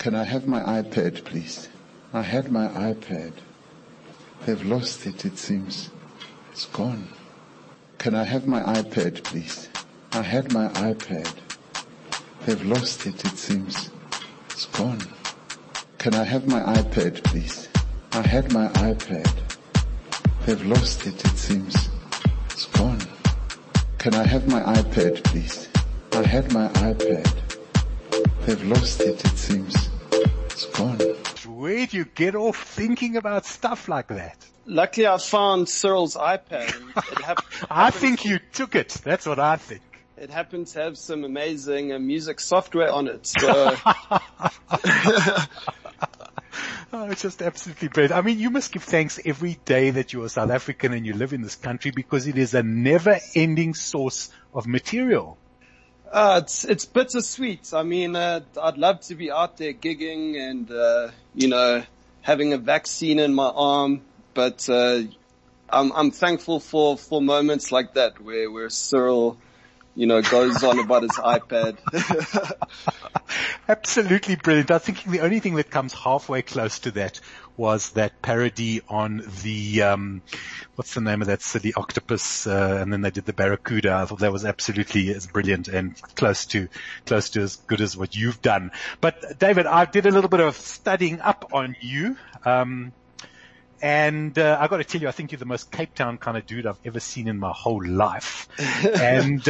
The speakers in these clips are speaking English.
Can I have my iPad, please? I had my iPad. They've lost it, it seems. It's gone. Can I have my iPad, please? I had my iPad. They've lost it, it seems. It's gone. Can I have my iPad, please? I had my iPad. They've lost it, it seems. It's gone. Can I have my iPad, please? I had my iPad. They've lost it, it seems. It's gone. Where do you get off thinking about stuff like that? Luckily I found Cyril's iPad. And I think you took it. That's what I think. It happened to have some amazing music software on it. So Oh, it's just absolutely brilliant. I mean, you must give thanks every day that you are South African and you live in this country, because it is a never-ending source of material. It's bittersweet. I mean, I'd love to be out there gigging and, having a vaccine in my arm, but, I'm thankful for moments like that where Cyril, goes on about his iPad. Absolutely brilliant. I think the only thing that comes halfway close to that was that parody on the, what's the name of that silly octopus, and then they did the barracuda. I thought that was absolutely as brilliant and close to as good as what you've done. But David, I did a little bit of studying up on you, and I got to tell you, I think you're the most Cape Town kind of dude I've ever seen in my whole life. and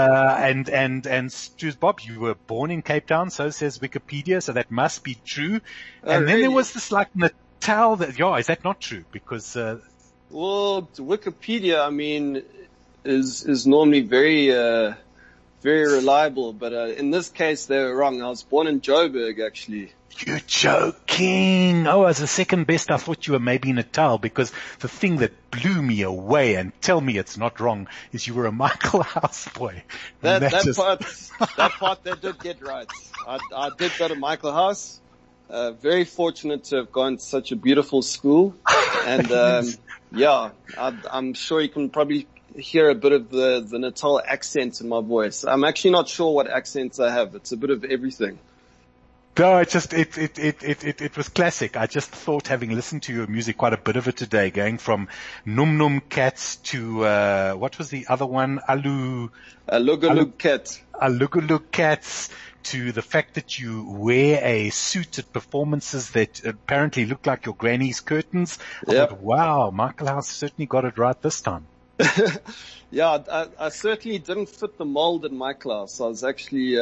Stu's Bob, you were born in Cape Town, so says Wikipedia, so that must be true. And then really? there was this like Natal that, is that not true? Because, Well, Wikipedia, I mean, is normally very reliable, but, in this case they were wrong. I was born in Joburg, actually. You're joking. Oh, as a second best, I thought you were maybe Natal, because the thing that blew me away, and tell me it's not wrong, is you were a Michael House boy. That part they did get right. I did go to Michael House. Very fortunate to have gone to such a beautiful school. And, I'm sure you can probably hear a bit of the Natal accent in my voice. I'm actually not sure what accents I have. It's a bit of everything. No, it was classic. I just thought, having listened to your music, quite a bit of it today, going from Num Num Cats to, what was the other one? Alugalug Cat. Alugalug Cats, to the fact that you wear a suit at performances that apparently look like your granny's curtains. I thought, wow, Michael House certainly got it right this time. Yeah, I certainly didn't fit the mold in my class. I was actually,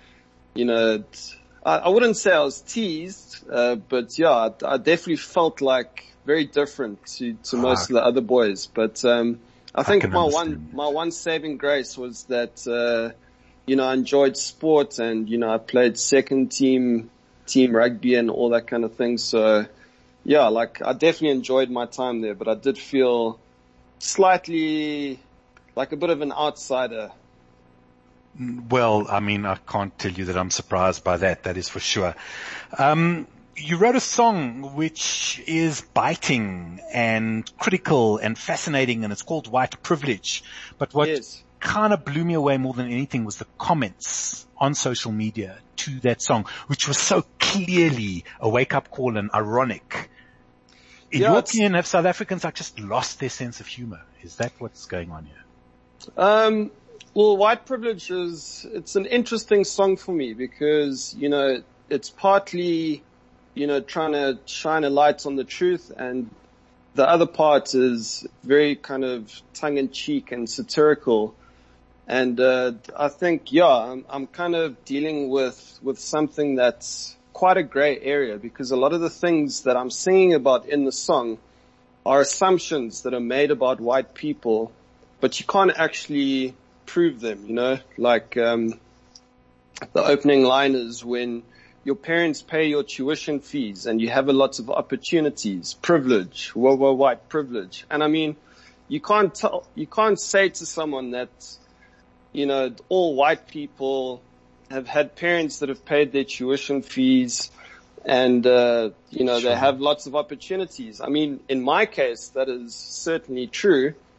I wouldn't say I was teased, but yeah, I definitely felt like very different to most of the other boys. But, I think my one saving grace was that, I enjoyed sport and, I played second team rugby and all that kind of thing. So yeah, like I definitely enjoyed my time there, but I did feel slightly like a bit of an outsider. Well, I mean, I can't tell you that I'm surprised by that. That is for sure. You wrote a song which is biting and critical and fascinating, and it's called White Privilege. But what kind of blew me away more than anything was the comments on social media to that song, which was so clearly a wake-up call and ironic. In your opinion, have South Africans just lost their sense of humor? Is that what's going on here? Well, White Privilege it's an interesting song for me because, it's partly, trying to shine a light on the truth, and the other part is very kind of tongue-in-cheek and satirical. And, I think, I'm kind of dealing with something that's quite a gray area, because a lot of the things that I'm singing about in the song are assumptions that are made about white people, but you can't actually prove them, like, the opening line is when your parents pay your tuition fees and you have a lot of opportunities, privilege, white privilege. And I mean, you can't say to someone that, all white people have had parents that have paid their tuition fees and, they have lots of opportunities. I mean, in my case, that is certainly true.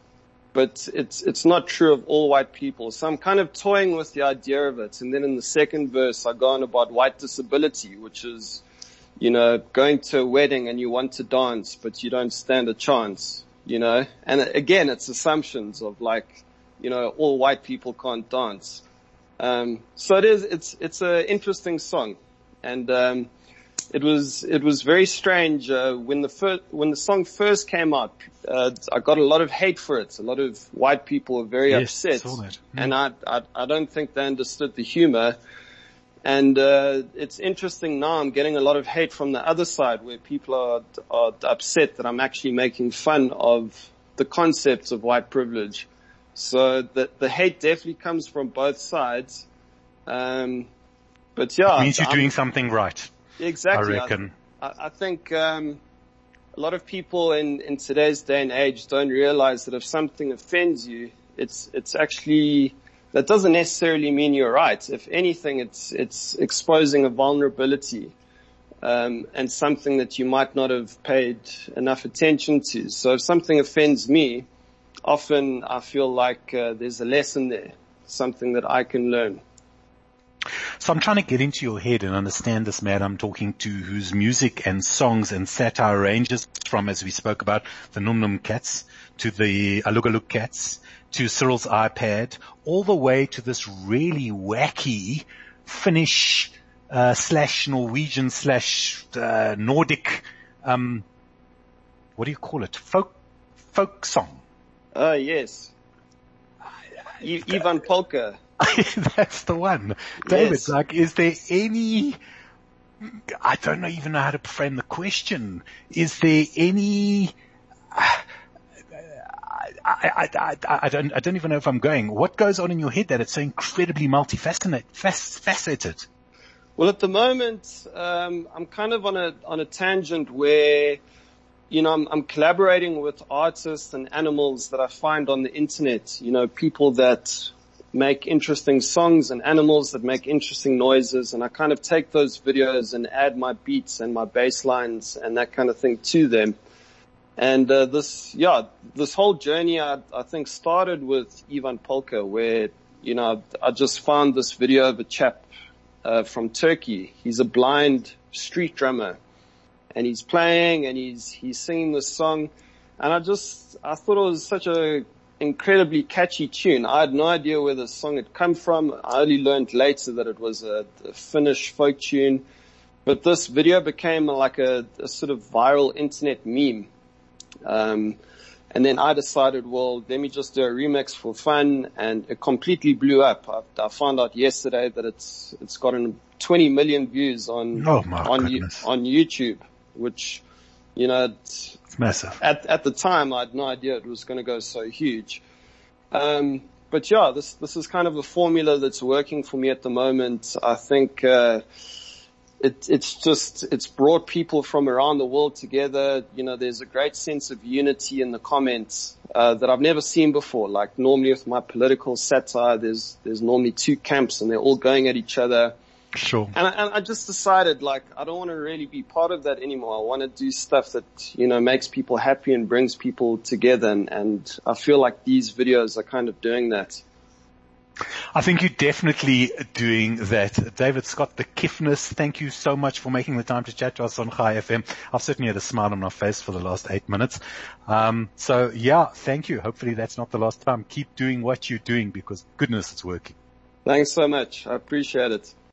but it's not true of all white people. So I'm kind of toying with the idea of it. And then in the second verse, I go on about white disability, which is, going to a wedding and you want to dance, but you don't stand a chance, And again, it's assumptions of all white people can't dance. So it's an interesting song. And, it was very strange, when the song first came out, I got a lot of hate for it. A lot of white people were very upset. I saw that. And I don't think they understood the humor. And, it's interesting now I'm getting a lot of hate from the other side where people are upset that I'm actually making fun of the concepts of white privilege. So the hate definitely comes from both sides. But yeah. It means you're doing something right. Exactly. I reckon. I think, a lot of people in today's day and age don't realize that if something offends you, it's actually, that doesn't necessarily mean you're right. If anything, it's exposing a vulnerability, and something that you might not have paid enough attention to. So if something offends me, often I feel like, there's a lesson there, something that I can learn. So I'm trying to get into your head and understand this man I'm talking to, whose music and songs and satire ranges from, as we spoke about, the Num Num Cats to the Alugaluk Cats to Cyril's iPad, all the way to this really wacky Finnish slash Norwegian slash Nordic, what do you call it? Folk song. Yes. Ivan Polka. That's the one. David, Yes. is there any, I don't even know how to frame the question. Is there any, I don't even know if I'm going. What goes on in your head that it's so incredibly faceted? Well, at the moment, I'm kind of on a tangent where, I'm collaborating with artists and animals that I find on the internet, people that make interesting songs and animals that make interesting noises. And I kind of take those videos and add my beats and my bass lines and that kind of thing to them. And, this whole journey, I think started with Ivan Polka where, I just found this video of a chap, from Turkey. He's a blind street drummer and he's playing and he's singing this song. And I thought it was such a incredibly catchy tune. I had no idea where this song had come from. I only learned later that it was a Finnish folk tune. But this video became like a sort of viral internet meme. And then I decided, well, let me just do a remix for fun, and it completely blew up. I found out yesterday that it's gotten 20 million views on YouTube, which, it's massive. At the time, I had no idea it was going to go so huge. But yeah, this is kind of a formula that's working for me at the moment. I think, it's brought people from around the world together. There's a great sense of unity in the comments, that I've never seen before. Like normally with my political satire, there's normally two camps and they're all going at each other. Sure. And I just decided, I don't want to really be part of that anymore. I want to do stuff that, makes people happy and brings people together. And I feel like these videos are kind of doing that. I think you're definitely doing that. David Scott, the Kiffness, thank you so much for making the time to chat to us on Chai FM. I've certainly had a smile on my face for the last 8 minutes. So yeah, thank you. Hopefully that's not the last time. Keep doing what you're doing because goodness, it's working. Thanks so much. I appreciate it.